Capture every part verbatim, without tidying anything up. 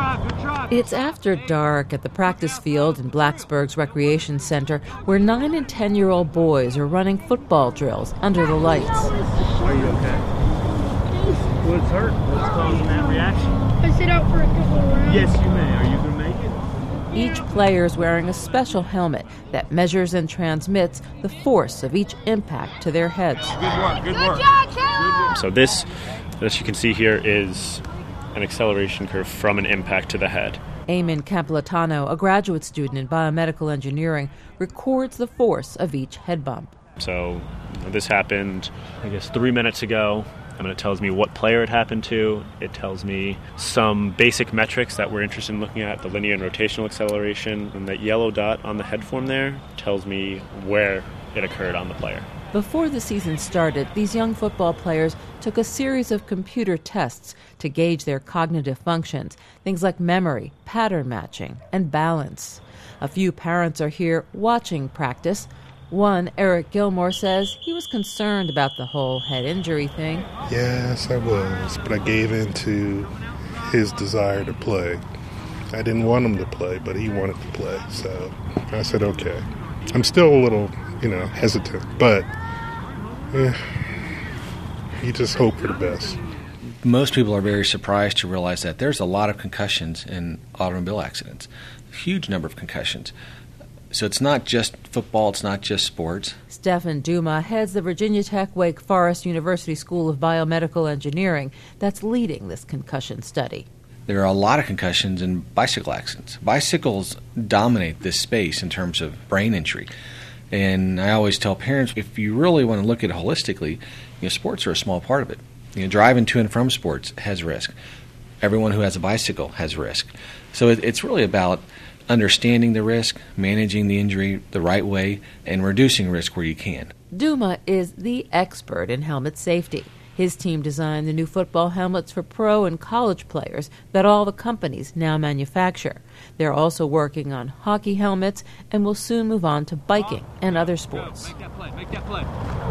It's after dark at the practice field in Blacksburg's Recreation Center, where nine and ten-year-old boys are running football drills under the lights. Are you okay? What's hurt? What's causing that reaction? I sit out for a couple of rounds. Yes, you may. Are you going to make it? Each player is wearing a special helmet that measures and transmits the force of each impact to their heads. Good work, good work. Good job, Taylor! So this, as you can see here, is an acceleration curve from an impact to the head. Eamon Campilotano, a graduate student in biomedical engineering, records the force of each head bump. So you know, this happened, I guess, three minutes ago. I mean, it tells me what player it happened to. It tells me some basic metrics that we're interested in looking at, the linear and rotational acceleration. And that yellow dot on the head form there tells me where it occurred on the player. Before the season started, these young football players took a series of computer tests to gauge their cognitive functions, things like memory, pattern matching, and balance. A few parents are here watching practice. One, Eric Gilmore, says he was concerned about the whole head injury thing. Yes, I was, but I gave in to his desire to play. I didn't want him to play, but he wanted to play, so I said, okay. I'm still a little, you know, hesitant, but eh, you just hope for the best. Most people are very surprised to realize that there's a lot of concussions in automobile accidents, a huge number of concussions. So it's not just football, it's not just sports. Stefan Duma heads the Virginia Tech Wake Forest University School of Biomedical Engineering that's leading this concussion study. There are a lot of concussions in bicycle accidents. Bicycles dominate this space in terms of brain injury. And I always tell parents, if you really want to look at it holistically, you know, sports are a small part of it. You know, driving to and from sports has risk. Everyone who has a bicycle has risk. So it, it's really about understanding the risk, managing the injury the right way, and reducing risk where you can. Duma is the expert in helmet safety. His team designed the new football helmets for pro and college players that all the companies now manufacture. They're also working on hockey helmets and will soon move on to biking and other sports. Make that play, make that play.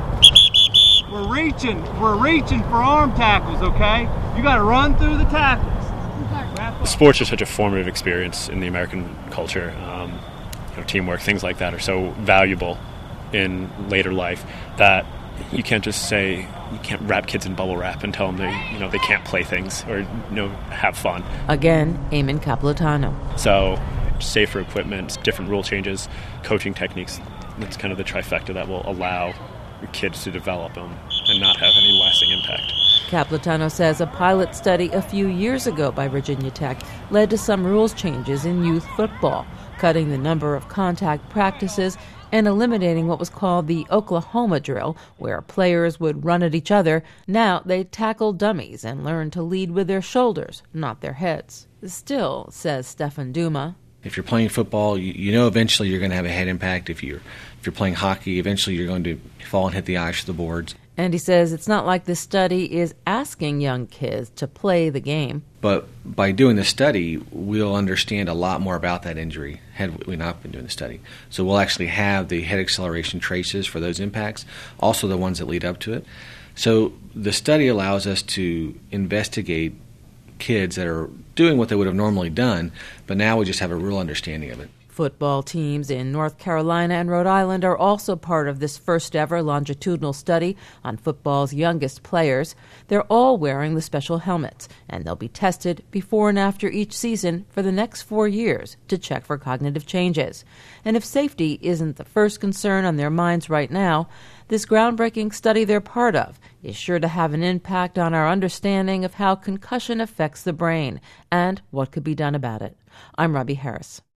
We're reaching, we're reaching for arm tackles, okay? You got to run through the tackles. Sports are such a formative experience in the American culture. Um, you know, teamwork, things like that are so valuable in later life that you can't just say, you can't wrap kids in bubble wrap and tell them they, you know, they can't play things or, you know, have fun. Again, Eamon Campilotano. So safer equipment, different rule changes, coaching techniques, that's kind of the trifecta that will allow kids to develop them and not have any lasting impact. Campilotano says a pilot study a few years ago by Virginia Tech led to some rules changes in youth football, cutting the number of contact practices and eliminating what was called the Oklahoma drill, where players would run at each other. Now they tackle dummies and learn to lead with their shoulders, not their heads. Still, says Stefan Duma, if you're playing football, you, you know eventually you're going to have a head impact. If you're if you're playing hockey, eventually you're going to fall and hit the ice or the boards. And he says it's not like this study is asking young kids to play the game. But by doing the study, we'll understand a lot more about that injury had we not been doing the study. So we'll actually have the head acceleration traces for those impacts, also the ones that lead up to it. So the study allows us to investigate kids that are doing what they would have normally done, but now we just have a real understanding of it. Football teams in North Carolina and Rhode Island are also part of this first-ever longitudinal study on football's youngest players. They're all wearing the special helmets, and they'll be tested before and after each season for the next four years to check for cognitive changes. And if safety isn't the first concern on their minds right now, this groundbreaking study they're part of is sure to have an impact on our understanding of how concussion affects the brain and what could be done about it. I'm Robbie Harris.